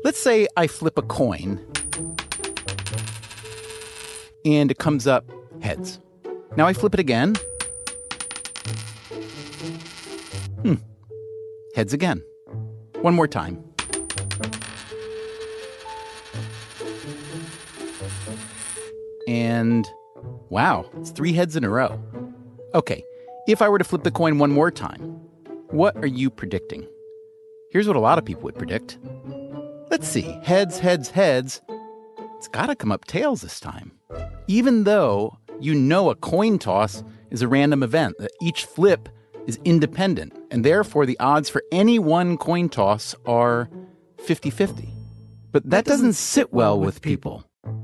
Let's say I flip a coin and it comes up heads. Now I flip it again. Heads again. One more time. And wow, it's 3 heads in a row. Okay, if I were to flip the coin one more time, what are you predicting? Here's what a lot of people would predict. Let's see, heads, heads, heads. It's got to come up tails this time. Even though you know a coin toss is a random event, that each flip is independent, and therefore the odds for any one coin toss are 50-50. But that doesn't sit well with people.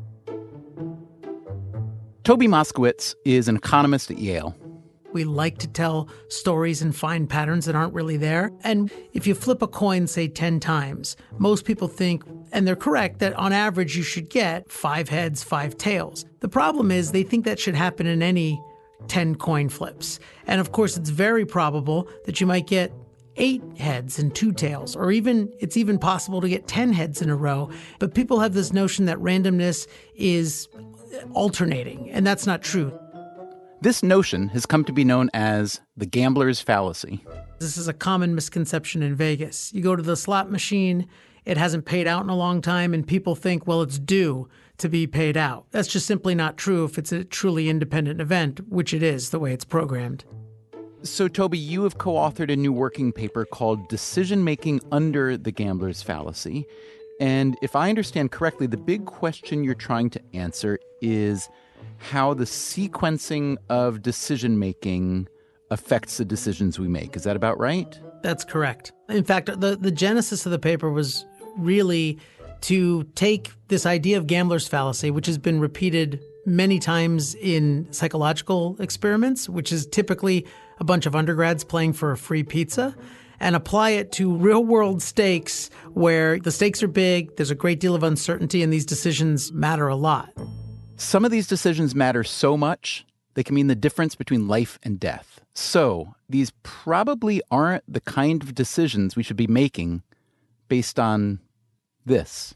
Toby Moskowitz is an economist at Yale. We like to tell stories and find patterns that aren't really there. And if you flip a coin, say 10 times, most people think, and they're correct, that on average you should get 5 heads, 5 tails. The problem is they think that should happen in any 10 coin flips. And of course, it's very probable that you might get 8 heads and 2 tails, or it's even possible to get 10 heads in a row. But people have this notion that randomness is alternating, and that's not true. This notion has come to be known as the gambler's fallacy. This is a common misconception in Vegas. You go to the slot machine, it hasn't paid out in a long time, and people think, well, it's due to be paid out. That's just simply not true if it's a truly independent event, which it is, the way it's programmed. So, Toby, you have co-authored a new working paper called Decision-Making Under the Gambler's Fallacy. And if I understand correctly, the big question you're trying to answer is how the sequencing of decision-making affects the decisions we make. Is that about right? That's correct. In fact, the genesis of the paper was really to take this idea of gambler's fallacy, which has been repeated many times in psychological experiments, which is typically a bunch of undergrads playing for a free pizza, and apply it to real-world stakes where the stakes are big, there's a great deal of uncertainty, and these decisions matter a lot. Some of these decisions matter so much, they can mean the difference between life and death. So these probably aren't the kind of decisions we should be making based on this.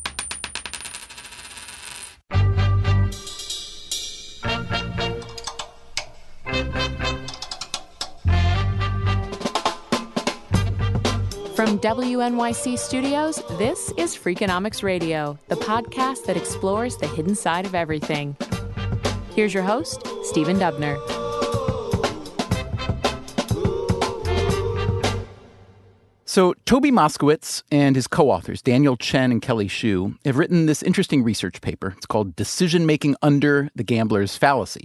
From WNYC Studios, this is Freakonomics Radio, the podcast that explores the hidden side of everything. Here's your host, Stephen Dubner. So Toby Moskowitz and his co-authors, Daniel Chen and Kelly Xu, have written this interesting research paper. It's called Decision-Making Under the Gambler's Fallacy.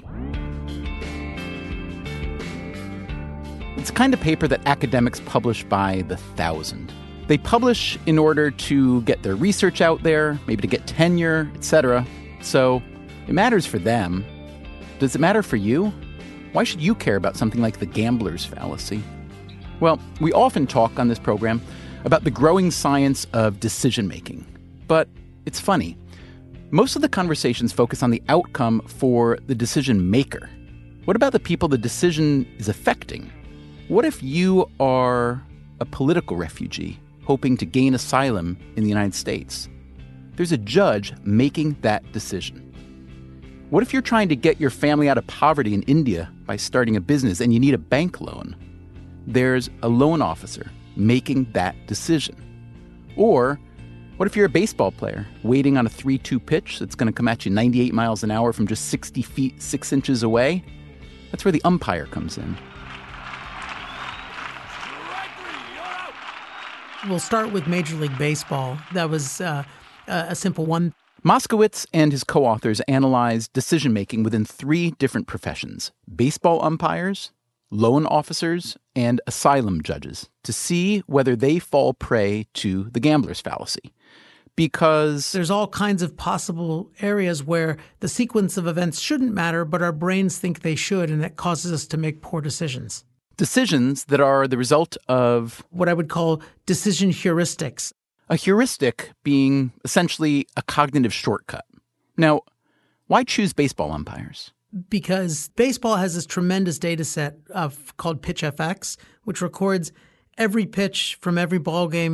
It's the kind of paper that academics publish by the thousand. They publish in order to get their research out there, maybe to get tenure, etc. So it matters for them. Does it matter for you? Why should you care about something like the gambler's fallacy? Well, we often talk on this program about the growing science of decision-making. But it's funny. Most of the conversations focus on the outcome for the decision maker. What about the people the decision is affecting? What if you are a political refugee hoping to gain asylum in the United States? There's a judge making that decision. What if you're trying to get your family out of poverty in India by starting a business and you need a bank loan? There's a loan officer making that decision. Or what if you're a baseball player waiting on a 3-2 pitch that's going to come at you 98 miles an hour from just 60 feet, 6 inches away? That's where the umpire comes in. We'll start with Major League Baseball. That was a simple one. Moskowitz and his co-authors analyzed decision-making within 3 different professions: baseball umpires, loan officers, and asylum judges, to see whether they fall prey to the gambler's fallacy. Because there's all kinds of possible areas where the sequence of events shouldn't matter, but our brains think they should, and that causes us to make poor decisions. Decisions that are the result of what I would call decision heuristics. A heuristic being essentially a cognitive shortcut. Now, why choose baseball umpires? Because baseball has this tremendous data set called PitchFX, which records every pitch from every ball game.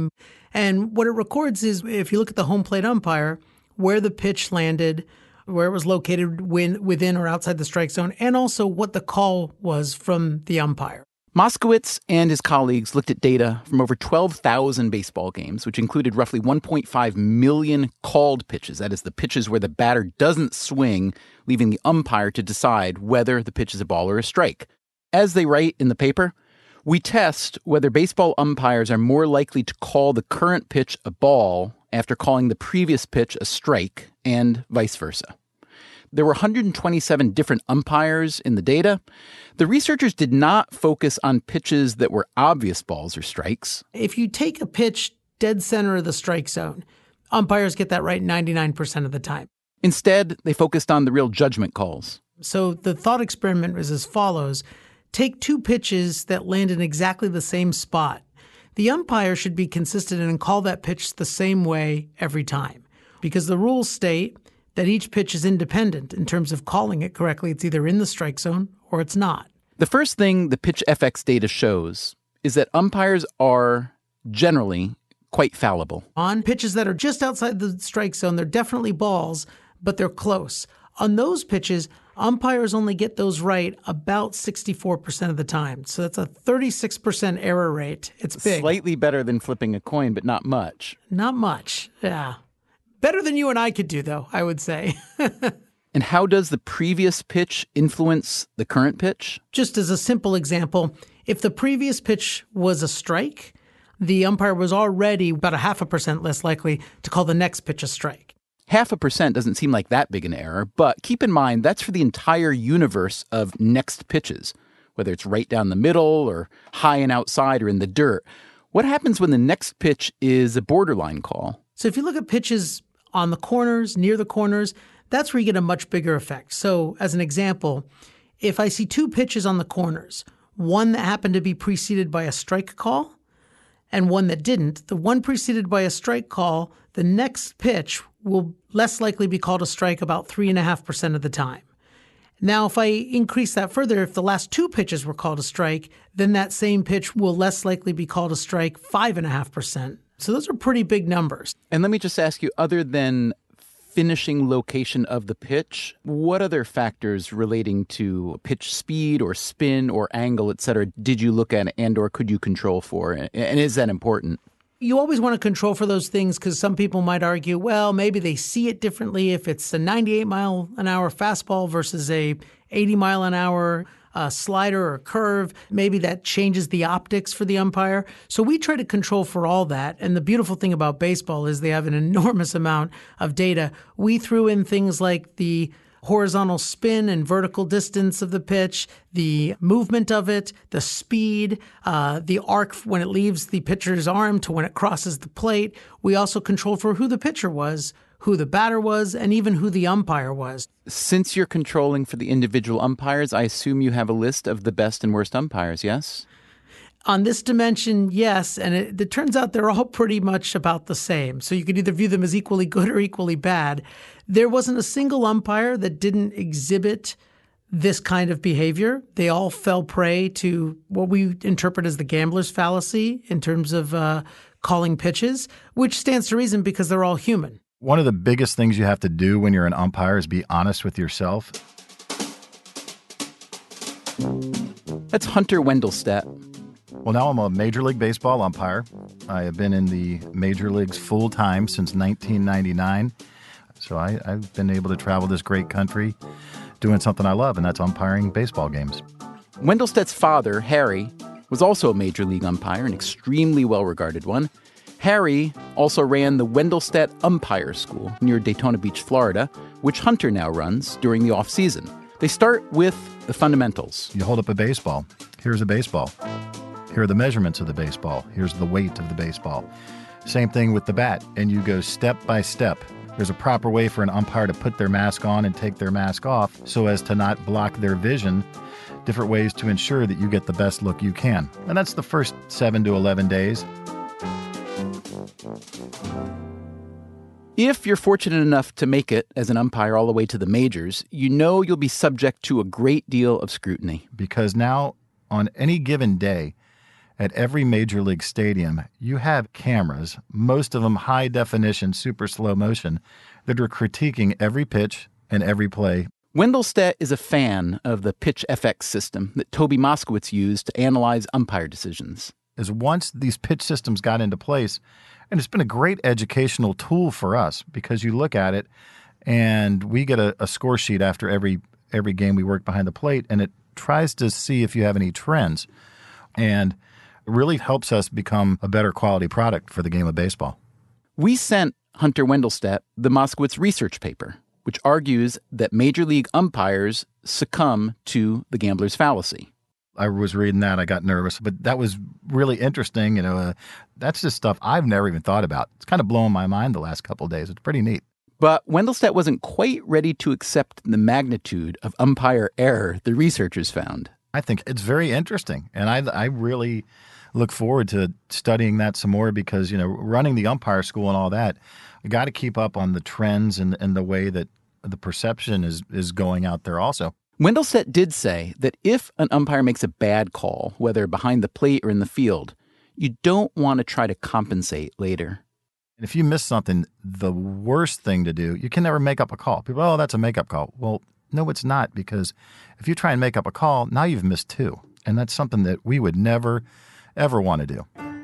And what it records is, if you look at the home plate umpire, where the pitch landed, where it was located within or outside the strike zone, and also what the call was from the umpire. Moskowitz and his colleagues looked at data from over 12,000 baseball games, which included roughly 1.5 million called pitches. That is, the pitches where the batter doesn't swing, leaving the umpire to decide whether the pitch is a ball or a strike. As they write in the paper, we test whether baseball umpires are more likely to call the current pitch a ball after calling the previous pitch a strike, and vice versa. There were 127 different umpires in the data. The researchers did not focus on pitches that were obvious balls or strikes. If you take a pitch dead center of the strike zone, umpires get that right 99% of the time. Instead, they focused on the real judgment calls. So the thought experiment was as follows. Take two pitches that land in exactly the same spot. The umpire should be consistent and call that pitch the same way every time, because the rules state that each pitch is independent in terms of calling it correctly. It's either in the strike zone or it's not. The first thing the PitchFX data shows is that umpires are generally quite fallible. On pitches that are just outside the strike zone, they're definitely balls, but they're close. On those pitches, umpires only get those right about 64% of the time. So that's a 36% error rate. It's big. Slightly better than flipping a coin, but not much. Not much, yeah. Better than you and I could do, though, I would say. And how does the previous pitch influence the current pitch? Just as a simple example, if the previous pitch was a strike, the umpire was already about 0.5% less likely to call the next pitch a strike. 0.5% doesn't seem like that big an error, but keep in mind that's for the entire universe of next pitches, whether it's right down the middle or high and outside or in the dirt. What happens when the next pitch is a borderline call? So if you look at pitches on the corners, near the corners, that's where you get a much bigger effect. So as an example, if I see two pitches on the corners, one that happened to be preceded by a strike call and one that didn't, the one preceded by a strike call, the next pitch will less likely be called a strike about 3.5% of the time. Now, if I increase that further, if the last two pitches were called a strike, then that same pitch will less likely be called a strike 5.5%. So those are pretty big numbers. And let me just ask you, other than finishing location of the pitch, what other factors relating to pitch speed or spin or angle, et cetera, did you look at and or could you control for? And is that important? You always want to control for those things because some people might argue, well, maybe they see it differently if it's a 98-mile-an-hour fastball versus a 80-mile-an-hour slider or curve. Maybe that changes the optics for the umpire. So we try to control for all that. And the beautiful thing about baseball is they have an enormous amount of data. We threw in things like the horizontal spin and vertical distance of the pitch, the movement of it, the speed, the arc when it leaves the pitcher's arm to when it crosses the plate. We also control for who the pitcher was, who the batter was, and even who the umpire was. Since you're controlling for the individual umpires, I assume you have a list of the best and worst umpires, yes? On this dimension, yes, and it turns out they're all pretty much about the same. So you could either view them as equally good or equally bad. There wasn't a single umpire that didn't exhibit this kind of behavior. They all fell prey to what we interpret as the gambler's fallacy in terms of calling pitches, which stands to reason because they're all human. One of the biggest things you have to do when you're an umpire is be honest with yourself. That's Hunter Wendelstedt. Well, now I'm a Major League Baseball umpire. I have been in the major leagues full-time since 1999. So I've been able to travel this great country doing something I love, and that's umpiring baseball games. Wendelstedt's father, Harry, was also a major league umpire, an extremely well-regarded one. Harry also ran the Wendelstedt Umpire School near Daytona Beach, Florida, which Hunter now runs during the off-season. They start with the fundamentals. You hold up a baseball. Here's a baseball. Here are the measurements of the baseball. Here's the weight of the baseball. Same thing with the bat, and you go step by step. There's a proper way for an umpire to put their mask on and take their mask off so as to not block their vision. Different ways to ensure that you get the best look you can. And that's the first 7 to 11 days. If you're fortunate enough to make it as an umpire all the way to the majors, you know you'll be subject to a great deal of scrutiny. Because now, on any given day, at every major league stadium, you have cameras, most of them high definition, super slow motion, that are critiquing every pitch and every play. Wendelstedt is a fan of the Pitch FX system that Toby Moskowitz used to analyze umpire decisions. Is once these pitch systems got into place, and it's been a great educational tool for us because you look at it and we get a score sheet after every game we work behind the plate, and it tries to see if you have any trends. And it really helps us become a better quality product for the game of baseball. We sent Hunter Wendelstedt the Moskowitz research paper, which argues that major league umpires succumb to the gambler's fallacy. I was reading that. I got nervous, but that was really interesting. That's just stuff I've never even thought about. It's kind of blowing my mind the last couple of days. It's pretty neat. But Wendelstedt wasn't quite ready to accept the magnitude of umpire error the researchers found. I think it's very interesting, and I really look forward to studying that some more because, running the umpire school and all that, you got to keep up on the trends and the way that the perception is going out there also. Wendelstedt did say that if an umpire makes a bad call, whether behind the plate or in the field, you don't want to try to compensate later. And if you miss something, the worst thing to do, you can never make up a call. People, oh, that's a makeup call. Well, no, it's not, because if you try and make up a call, now you've missed two. And that's something that we would never, ever want to do.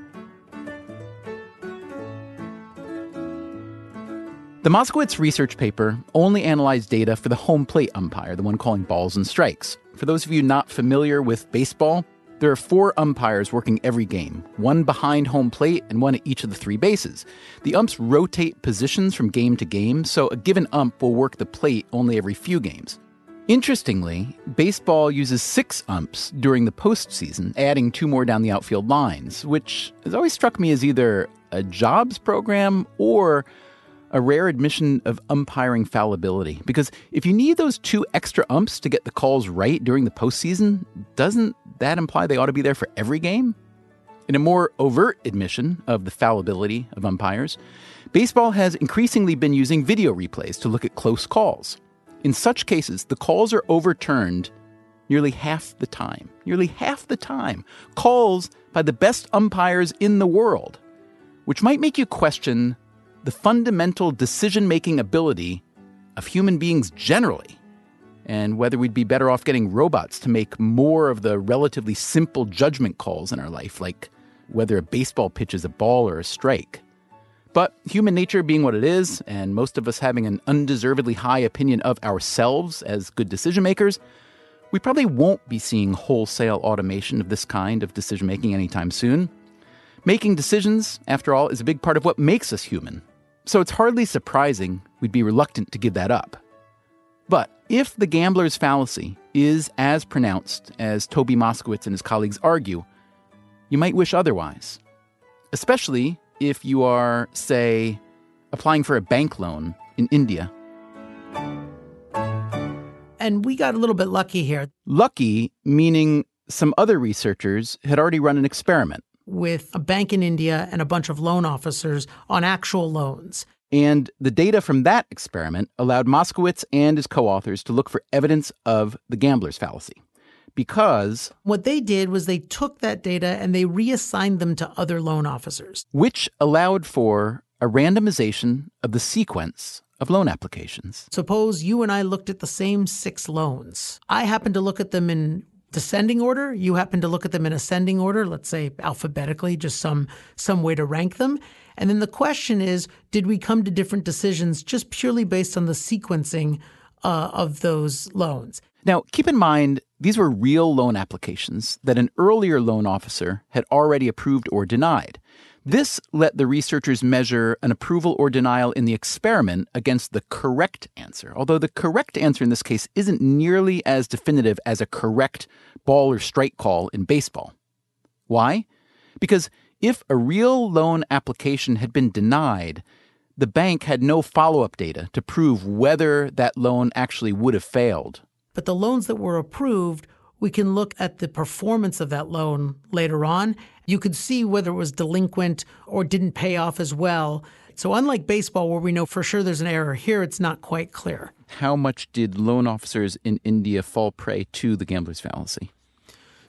The Moskowitz research paper only analyzed data for the home plate umpire, the one calling balls and strikes. For those of you not familiar with baseball, there are 4 umpires working every game, one behind home plate and one at each of the 3 bases. The umps rotate positions from game to game, so a given ump will work the plate only every few games. Interestingly, baseball uses 6 umps during the postseason, adding 2 more down the outfield lines, which has always struck me as either a jobs program or a rare admission of umpiring fallibility. Because if you need those 2 extra umps to get the calls right during the postseason, doesn't that imply they ought to be there for every game? In a more overt admission of the fallibility of umpires, baseball has increasingly been using video replays to look at close calls. In such cases, the calls are overturned nearly half the time. Nearly half the time. Calls by the best umpires in the world, which might make you question the fundamental decision-making ability of human beings generally, and whether we'd be better off getting robots to make more of the relatively simple judgment calls in our life, like whether a baseball pitch is a ball or a strike. But human nature being what it is, and most of us having an undeservedly high opinion of ourselves as good decision-makers, we probably won't be seeing wholesale automation of this kind of decision-making anytime soon. Making decisions, after all, is a big part of what makes us human. So it's hardly surprising we'd be reluctant to give that up. But if the gambler's fallacy is as pronounced as Toby Moskowitz and his colleagues argue, you might wish otherwise. Especially if you are, say, applying for a bank loan in India. And we got a little bit lucky here. Lucky meaning some other researchers had already run an experiment with a bank in India and a bunch of loan officers on actual loans. And the data from that experiment allowed Moskowitz and his co-authors to look for evidence of the gambler's fallacy. Because what they did was they took that data and they reassigned them to other loan officers, which allowed for a randomization of the sequence of loan applications. Suppose you and I looked at the same 6 loans. I happen to look at them in descending order. You happen to look at them in ascending order, let's say alphabetically, just some way to rank them. And then the question is, did we come to different decisions just purely based on the sequencing of those loans? Now, keep in mind, these were real loan applications that an earlier loan officer had already approved or denied. This let the researchers measure an approval or denial in the experiment against the correct answer, although the correct answer in this case isn't nearly as definitive as a correct ball or strike call in baseball. Why? Because if a real loan application had been denied, the bank had no follow-up data to prove whether that loan actually would have failed. But the loans that were approved, we can look at the performance of that loan later on. You could see whether it was delinquent or didn't pay off as well. So unlike baseball, where we know for sure there's an error, here it's not quite clear. How much did loan officers in India fall prey to the gambler's fallacy?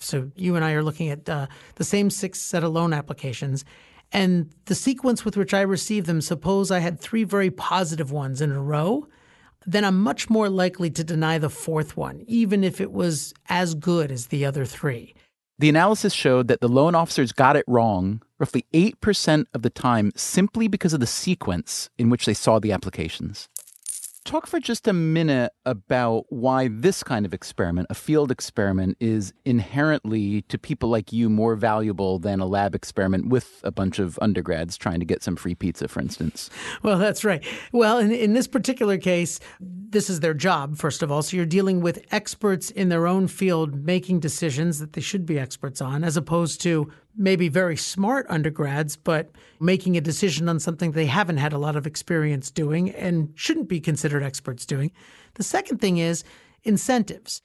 So you and I are looking at the same 6 set of loan applications. And the sequence with which I received them, suppose I had 3 very positive ones in a row, then I'm much more likely to deny the 4th one, even if it was as good as the other 3. The analysis showed that the loan officers got it wrong roughly 8% of the time simply because of the sequence in which they saw the applications. Talk for just a minute about why this kind of experiment, a field experiment, is inherently, to people like you, more valuable than a lab experiment with a bunch of undergrads trying to get some free pizza, for instance. Well, that's right. Well, in this particular case, this is their job, first of all. So you're dealing with experts in their own field making decisions that they should be experts on, as opposed to maybe very smart undergrads, but making a decision on something they haven't had a lot of experience doing and shouldn't be considered experts doing. The second thing is incentives.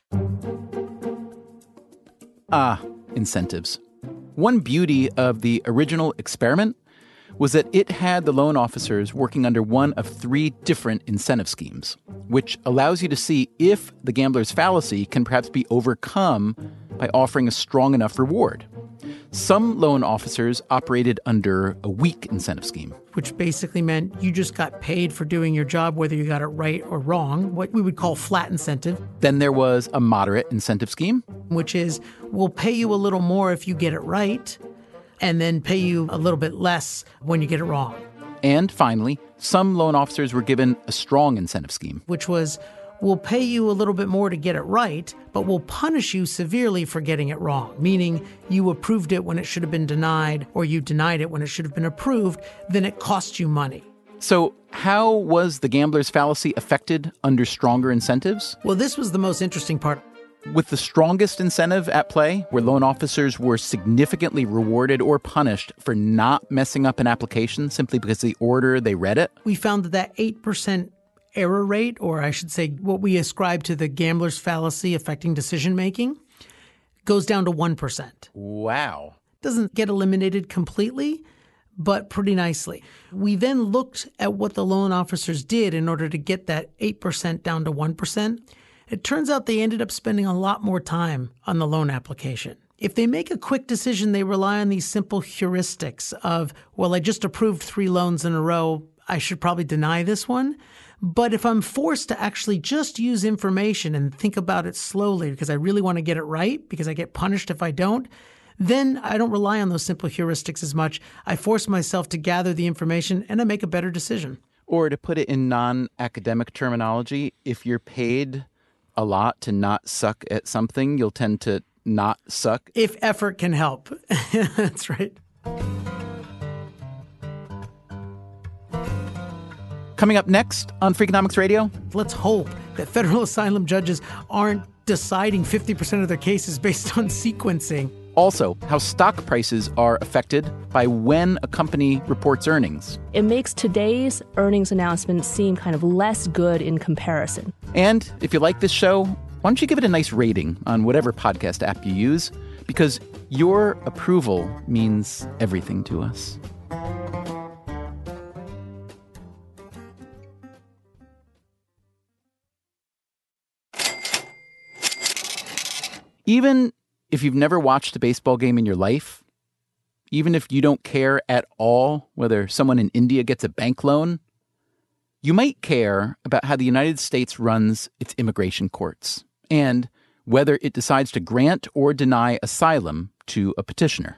Incentives. One beauty of the original experiment was that it had the loan officers working under one of 3 different incentive schemes, which allows you to see if the gambler's fallacy can perhaps be overcome by offering a strong enough reward. Some loan officers operated under a weak incentive scheme, which basically meant you just got paid for doing your job, whether you got it right or wrong, what we would call flat incentive. Then there was a moderate incentive scheme, which is we'll pay you a little more if you get it right, and then pay you a little bit less when you get it wrong. And finally, some loan officers were given a strong incentive scheme, which was we'll pay you a little bit more to get it right, but we'll punish you severely for getting it wrong, meaning you approved it when it should have been denied, or you denied it when it should have been approved, then it cost you money. So how was the gambler's fallacy affected under stronger incentives? Well, this was the most interesting part. With the strongest incentive at play, where loan officers were significantly rewarded or punished for not messing up an application simply because of the order they read it, we found that 8% error rate, or I should say what we ascribe to the gambler's fallacy affecting decision-making, goes down to 1%. Wow. Doesn't get eliminated completely, but pretty nicely. We then looked at what the loan officers did in order to get that 8% down to 1%. It turns out they ended up spending a lot more time on the loan application. If they make a quick decision, they rely on these simple heuristics of, well, I just approved 3 loans in a row, I should probably deny this one. But if I'm forced to actually just use information and think about it slowly because I really want to get it right, because I get punished if I don't, then I don't rely on those simple heuristics as much. I force myself to gather the information and I make a better decision. Or to put it in non-academic terminology, if you're paid a lot to not suck at something, you'll tend to not suck. If effort can help. That's right. Coming up next on Freakonomics Radio. Let's hope that federal asylum judges aren't deciding 50% of their cases based on sequencing. Also, how stock prices are affected by when a company reports earnings. It makes today's earnings announcement seem kind of less good in comparison. And if you like this show, why don't you give it a nice rating on whatever podcast app you use? Because your approval means everything to us. Even if you've never watched a baseball game in your life, even if you don't care at all whether someone in India gets a bank loan, you might care about how the United States runs its immigration courts and whether it decides to grant or deny asylum to a petitioner.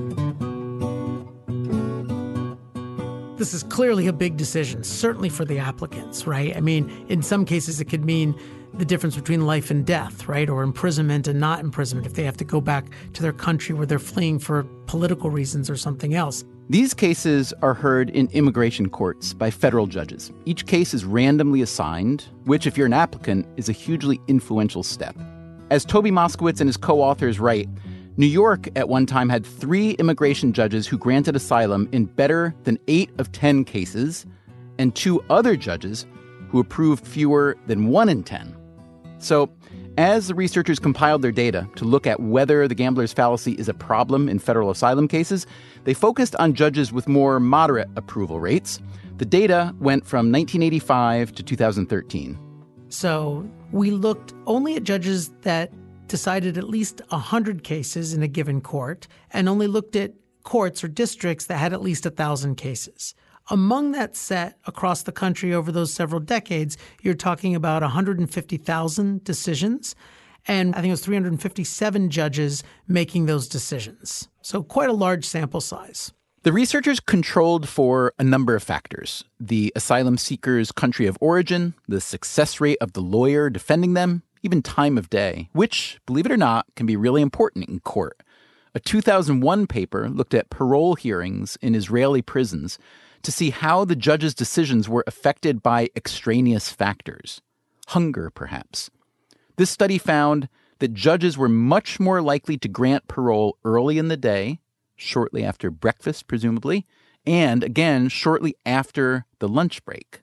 This is clearly a big decision, certainly for the applicants, right? I mean, in some cases, it could mean the difference between life and death, right? Or imprisonment and not imprisonment if they have to go back to their country where they're fleeing for political reasons or something else. These cases are heard in immigration courts by federal judges. Each case is randomly assigned, which, if you're an applicant, is a hugely influential step. As Toby Moskowitz and his co-authors write, New York at one time had 3 immigration judges who granted asylum in better than 8 of 10 cases, and 2 other judges who approved fewer than 1 in 10. So, as the researchers compiled their data to look at whether the gambler's fallacy is a problem in federal asylum cases, they focused on judges with more moderate approval rates. The data went from 1985 to 2013. So we looked only at judges that decided at least 100 cases in a given court and only looked at courts or districts that had at least 1,000 cases. Among that set across the country over those several decades, you're talking about 150,000 decisions, and I think it was 357 judges making those decisions. So quite a large sample size. The researchers controlled for a number of factors: the asylum seeker's country of origin, the success rate of the lawyer defending them, even time of day, which, believe it or not, can be really important in court. A 2001 paper looked at parole hearings in Israeli prisons to see how the judges' decisions were affected by extraneous factors. Hunger, perhaps. This study found that judges were much more likely to grant parole early in the day, shortly after breakfast, presumably, and again, shortly after the lunch break.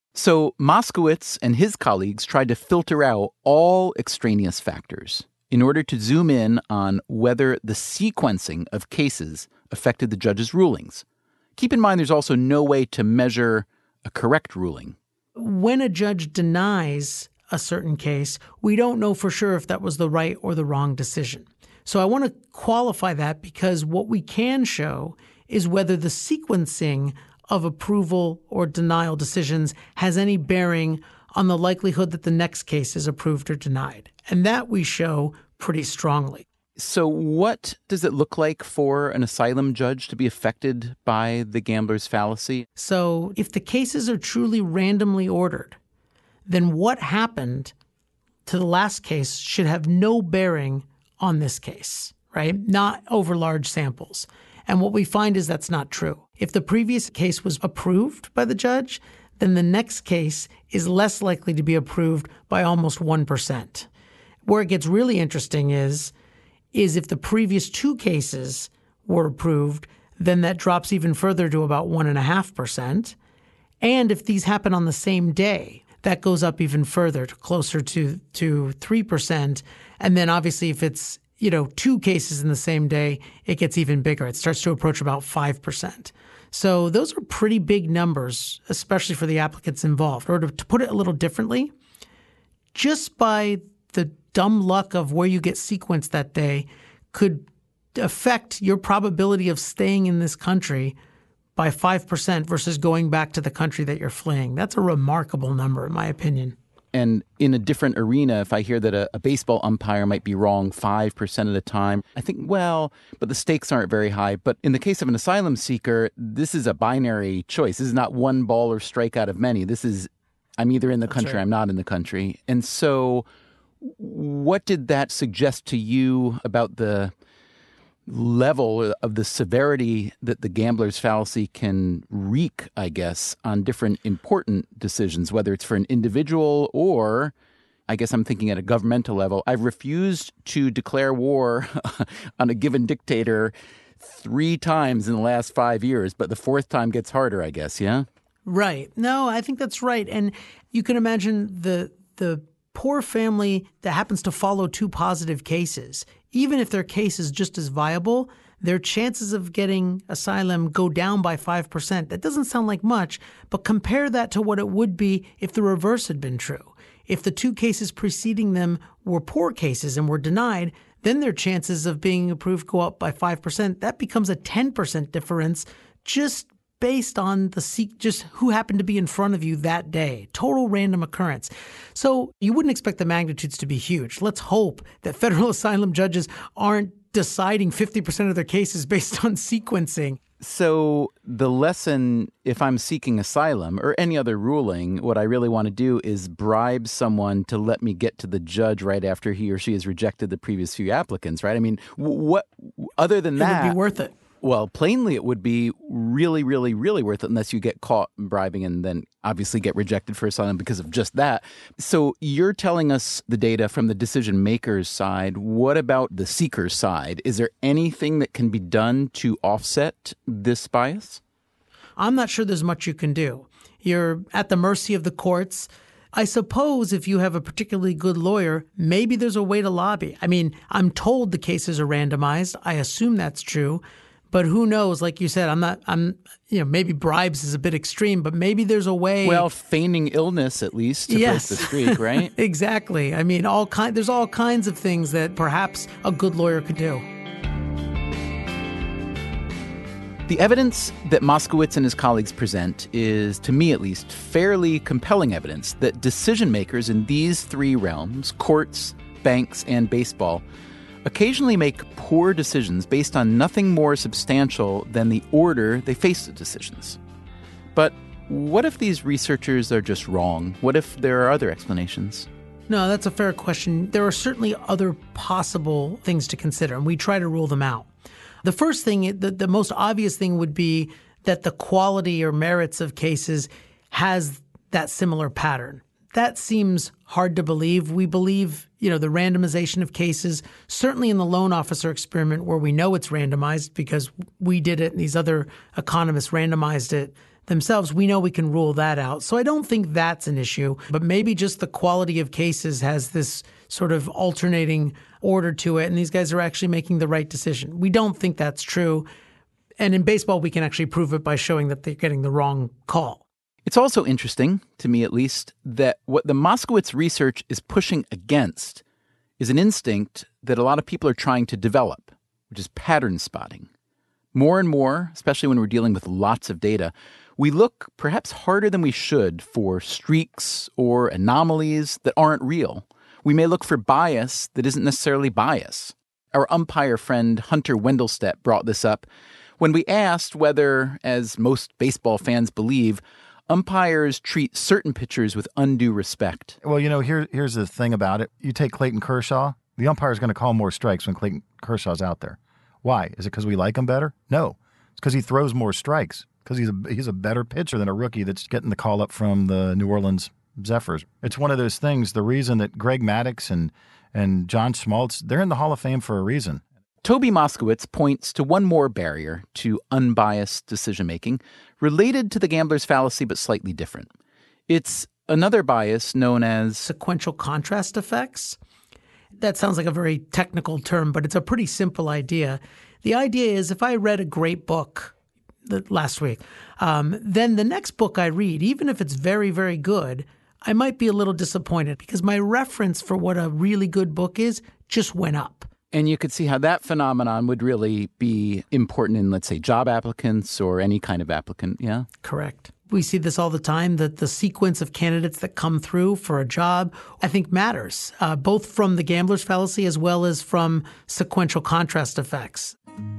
So Moskowitz and his colleagues tried to filter out all extraneous factors in order to zoom in on whether the sequencing of cases affected the judge's rulings. Keep in mind, there's also no way to measure a correct ruling. When a judge denies a certain case, we don't know for sure if that was the right or the wrong decision. So I want to qualify that because what we can show is whether the sequencing of approval or denial decisions has any bearing on the likelihood that the next case is approved or denied. And that we show pretty strongly. So what does it look like for an asylum judge to be affected by the gambler's fallacy? So if the cases are truly randomly ordered, then what happened to the last case should have no bearing on this case, right? Not over large samples. And what we find is that's not true. If the previous case was approved by the judge, then the next case is less likely to be approved by almost 1%. Where it gets really interesting is if the previous two cases were approved, then that drops even further to about 1.5%. And if these happen on the same day, that goes up even further to closer to 3%. And then obviously if it's, two cases in the same day, it gets even bigger. It starts to approach about 5%. So those are pretty big numbers, especially for the applicants involved. Or to put it a little differently, just by the dumb luck of where you get sequenced that day could affect your probability of staying in this country by 5% versus going back to the country that you're fleeing. That's a remarkable number, in my opinion. And in a different arena, if I hear that a baseball umpire might be wrong 5% of the time, I think, well, but the stakes aren't very high. But in the case of an asylum seeker, this is a binary choice. This is not one ball or strike out of many. This is, I'm either in the country, I'm not in the country. And so what did that suggest to you about the level of the severity that the gambler's fallacy can wreak, I guess, on different important decisions, whether it's for an individual or, I guess I'm thinking at a governmental level. I've refused to declare war on a given dictator 3 times in the last 5 years, but the 4th time gets harder, I guess, yeah? Right. No, I think that's right. And you can imagine the poor family that happens to follow 2 positive cases. Even if their case is just as viable, their chances of getting asylum go down by 5%. That doesn't sound like much, but compare that to what it would be if the reverse had been true. If the 2 cases preceding them were poor cases and were denied, then their chances of being approved go up by 5%. That becomes a 10% difference just based on just who happened to be in front of you that day. Total random occurrence. So you wouldn't expect the magnitudes to be huge. Let's hope that federal asylum judges aren't deciding 50% of their cases based on sequencing. So the lesson, if I'm seeking asylum or any other ruling, what I really want to do is bribe someone to let me get to the judge right after he or she has rejected the previous few applicants, right? I mean, what other than that? It would be worth it. Well, plainly, it would be really, really, really worth it unless you get caught bribing and then obviously get rejected for asylum because of just that. So you're telling us the data from the decision maker's side. What about the seeker's side? Is there anything that can be done to offset this bias? I'm not sure there's much you can do. You're at the mercy of the courts. I suppose if you have a particularly good lawyer, maybe there's a way to lobby. I mean, I'm told the cases are randomized. I assume that's true. But who knows? Like you said, maybe bribes is a bit extreme, but maybe there's a way. Well, feigning illness at least to break the streak, right? Exactly. I mean, there's all kinds of things that perhaps a good lawyer could do. The evidence that Moskowitz and his colleagues present is, to me at least, fairly compelling evidence that decision makers in these three realms, courts, banks, and baseball, occasionally make poor decisions based on nothing more substantial than the order they face the decisions. But what if these researchers are just wrong? What if there are other explanations? No, that's a fair question. There are certainly other possible things to consider, and we try to rule them out. The first thing, the most obvious thing would be that the quality or merits of cases has that similar pattern. That seems hard to believe. We believe, the randomization of cases, certainly in the loan officer experiment where we know it's randomized because we did it and these other economists randomized it themselves, we know we can rule that out. So I don't think that's an issue, but maybe just the quality of cases has this sort of alternating order to it, and these guys are actually making the right decision. We don't think that's true. And in baseball, we can actually prove it by showing that they're getting the wrong call. It's also interesting, to me at least, that what the Moskowitz research is pushing against is an instinct that a lot of people are trying to develop, which is pattern spotting. More and more, especially when we're dealing with lots of data, we look perhaps harder than we should for streaks or anomalies that aren't real. We may look for bias that isn't necessarily bias. Our umpire friend Hunter Wendelstedt brought this up when we asked whether, as most baseball fans believe, umpires treat certain pitchers with undue respect. Well, here's the thing about it. You take Clayton Kershaw, the umpire's going to call more strikes when Clayton Kershaw's out there. Why? Is it because we like him better? No. It's because he throws more strikes, because he's a better pitcher than a rookie that's getting the call up from the New Orleans Zephyrs. It's one of those things, the reason that Greg Maddux and John Schmaltz, they're in the Hall of Fame for a reason. Toby Moskowitz points to one more barrier to unbiased decision-making related to the gambler's fallacy but slightly different. It's another bias known as sequential contrast effects. That sounds like a very technical term, but it's a pretty simple idea. The idea is if I read a great book last week, then the next book I read, even if it's very, very good, I might be a little disappointed because my reference for what a really good book is just went up. And you could see how that phenomenon would really be important in, let's say, job applicants or any kind of applicant, yeah? Correct. We see this all the time, that the sequence of candidates that come through for a job, I think matters, both from the gambler's fallacy as well as from sequential contrast effects.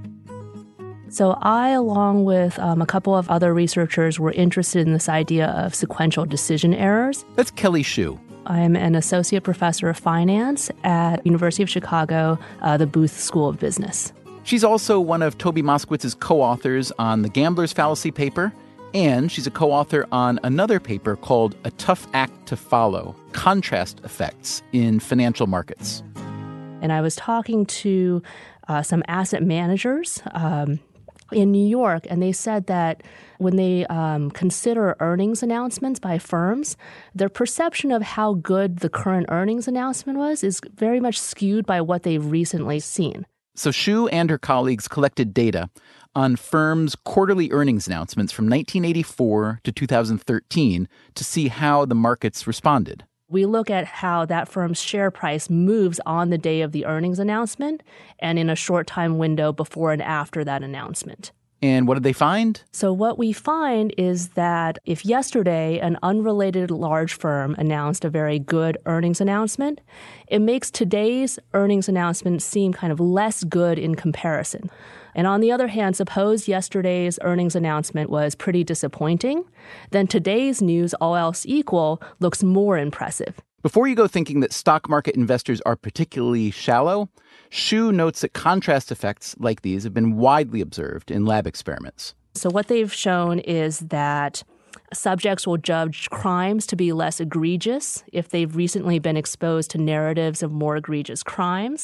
So I, along with a couple of other researchers, were interested in this idea of sequential decision errors. That's Kelly Hsu. I'm an associate professor of finance at University of Chicago, the Booth School of Business. She's also one of Toby Moskowitz's co-authors on the Gambler's Fallacy paper, and she's a co-author on another paper called A Tough Act to Follow, Contrast Effects in Financial Markets. And I was talking to some asset managers in New York, and they said that when they consider earnings announcements by firms, their perception of how good the current earnings announcement was is very much skewed by what they've recently seen. So Hsu and her colleagues collected data on firms' quarterly earnings announcements from 1984 to 2013 to see how the markets responded. We look at how that firm's share price moves on the day of the earnings announcement and in a short time window before and after that announcement. And what did they find? So what we find is that if yesterday an unrelated large firm announced a very good earnings announcement, it makes today's earnings announcement seem kind of less good in comparison. And on the other hand, suppose yesterday's earnings announcement was pretty disappointing, then today's news, all else equal, looks more impressive. Before you go thinking that stock market investors are particularly shallow, Hsu notes that contrast effects like these have been widely observed in lab experiments. So what they've shown is that subjects will judge crimes to be less egregious if they've recently been exposed to narratives of more egregious crimes.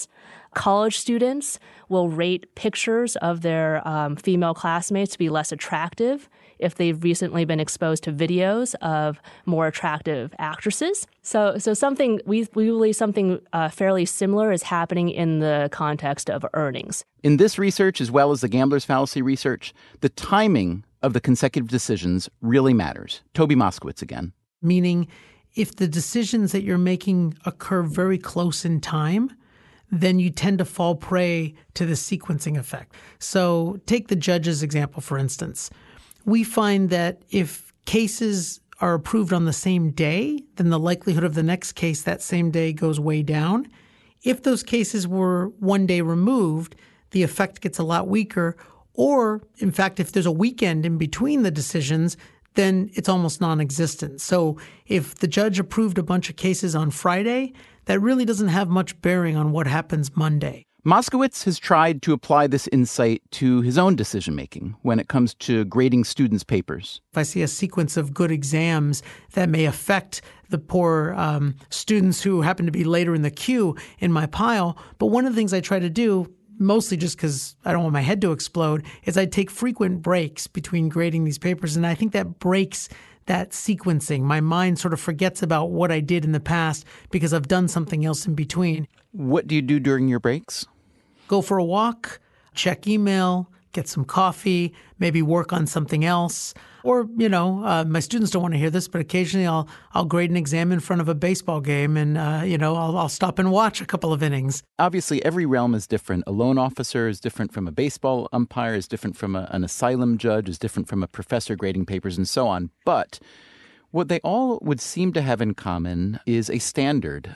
College students will rate pictures of their female classmates to be less attractive if they've recently been exposed to videos of more attractive actresses. So something we believe something fairly similar is happening in the context of earnings. In this research, as well as the gambler's fallacy research, the timing of the consecutive decisions really matters. Toby Moskowitz again. Meaning, if the decisions that you're making occur very close in time, then you tend to fall prey to the sequencing effect. So take the judge's example, for instance. We find that if cases are approved on the same day, then the likelihood of the next case that same day goes way down. If those cases were one day removed, the effect gets a lot weaker. Or, in fact, if there's a weekend in between the decisions, then it's almost non-existent. So if the judge approved a bunch of cases on Friday, that really doesn't have much bearing on what happens Monday. Moskowitz has tried to apply this insight to his own decision-making when it comes to grading students' papers. If I see a sequence of good exams that may affect the poor students who happen to be later in the queue in my pile, but one of the things I try to do, mostly just because I don't want my head to explode, is I take frequent breaks between grading these papers, and I think that breaks that sequencing. My mind sort of forgets about what I did in the past because I've done something else in between. What do you do during your breaks? Go for a walk, check email, get some coffee, maybe work on something else. Or, my students don't want to hear this, but occasionally I'll grade an exam in front of a baseball game and, I'll stop and watch a couple of innings. Obviously, every realm is different. A loan officer is different from a baseball umpire, is different from an asylum judge, is different from a professor grading papers, and so on. But what they all would seem to have in common is a standard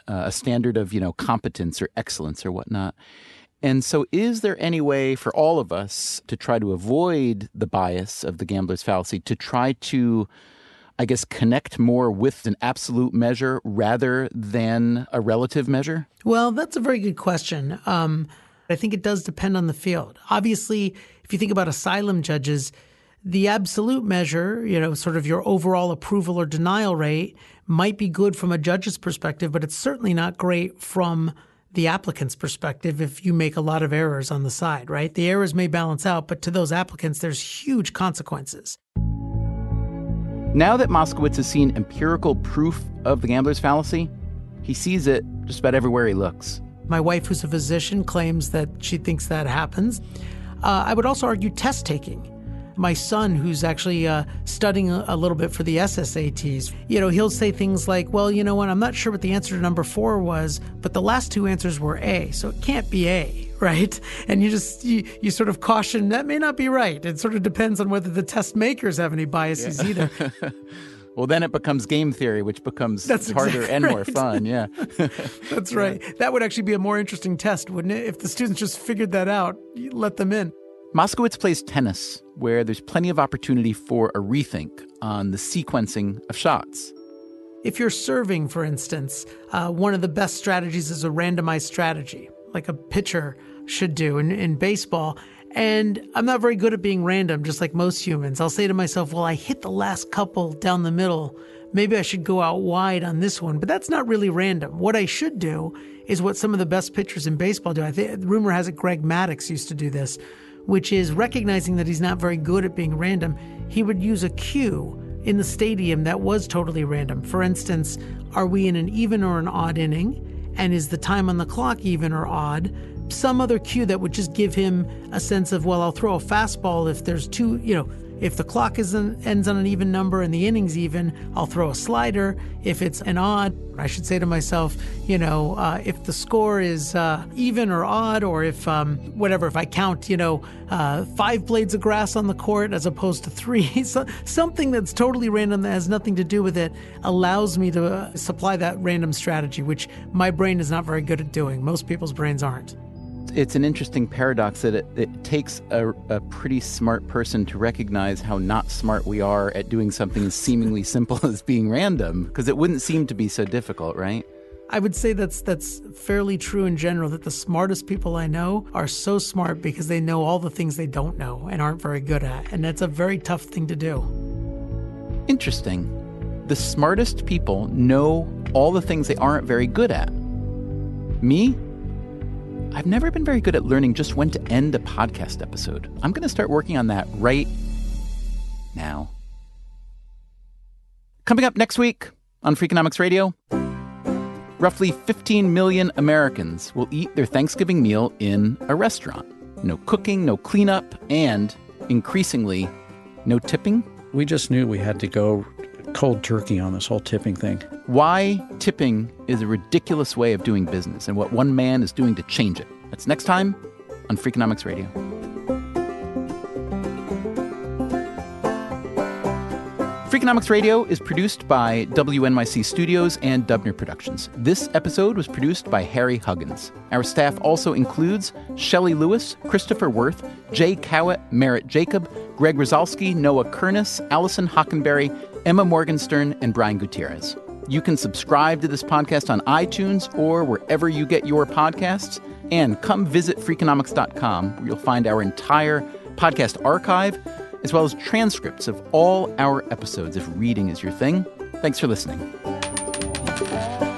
of, competence or excellence or whatnot. And so is there any way for all of us to try to avoid the bias of the gambler's fallacy, to try to, connect more with an absolute measure rather than a relative measure? Well, that's a very good question. I think it does depend on the field. Obviously, if you think about asylum judges, the absolute measure, sort of your overall approval or denial rate might be good from a judge's perspective, but it's certainly not great from the applicant's perspective if you make a lot of errors on the side, right? The errors may balance out, but to those applicants, there's huge consequences. Now that Moskowitz has seen empirical proof of the gambler's fallacy, he sees it just about everywhere he looks. My wife, who's a physician, claims that she thinks that happens. I would also argue test taking. My son, who's actually studying a little bit for the SSATs, he'll say things like, well, you know what, I'm not sure what the answer to number 4 was, but the last 2 answers were A, so it can't be A, right? And you sort of caution, that may not be right. It sort of depends on whether the test makers have any biases either. Well, then it becomes game theory, which becomes harder exactly and right. more fun, yeah. That's right. That would actually be a more interesting test, wouldn't it? If the students just figured that out, you let them in. Moskowitz plays tennis, where there's plenty of opportunity for a rethink on the sequencing of shots. If you're serving, for instance, one of the best strategies is a randomized strategy, like a pitcher should do in baseball. And I'm not very good at being random, just like most humans. I'll say to myself, well, I hit the last couple down the middle. Maybe I should go out wide on this one. But that's not really random. What I should do is what some of the best pitchers in baseball do. I think rumor has it Greg Maddux used to do this, which is recognizing that he's not very good at being random. He would use a cue in the stadium that was totally random. For instance, are we in an even or an odd inning? And is the time on the clock even or odd? Some other cue that would just give him a sense of, well, I'll throw a fastball if there's two, if the clock ends on an even number and the inning's even, I'll throw a slider. If it's an odd, I should say to myself, if the score is even or odd, or if if I count, 5 blades of grass on the court as opposed to 3, so something that's totally random that has nothing to do with it allows me to supply that random strategy, which my brain is not very good at doing. Most people's brains aren't. It's an interesting paradox that it takes a pretty smart person to recognize how not smart we are at doing something as seemingly simple as being random, because it wouldn't seem to be so difficult, right? I would say that's fairly true in general, that the smartest people I know are so smart because they know all the things they don't know and aren't very good at. And that's a very tough thing to do. Interesting. The smartest people know all the things they aren't very good at. Me? I've never been very good at learning just when to end a podcast episode. I'm going to start working on that right now. Coming up next week on Freakonomics Radio, roughly 15 million Americans will eat their Thanksgiving meal in a restaurant. No cooking, no cleanup, and increasingly, no tipping. We just knew we had to go cold turkey on this whole tipping thing. Why tipping is a ridiculous way of doing business and what one man is doing to change it. That's next time on Freakonomics Radio. Freakonomics Radio is produced by WNYC Studios and Dubner Productions. This episode was produced by Harry Huggins. Our staff also includes Shelley Lewis, Christopher Worth, Jay Cowett, Merritt Jacob, Greg Rosalsky, Noah Kernis, Allison Hockenberry, Emma Morgenstern, and Brian Gutierrez. You can subscribe to this podcast on iTunes or wherever you get your podcasts. And come visit Freakonomics.com, where you'll find our entire podcast archive, as well as transcripts of all our episodes if reading is your thing. Thanks for listening.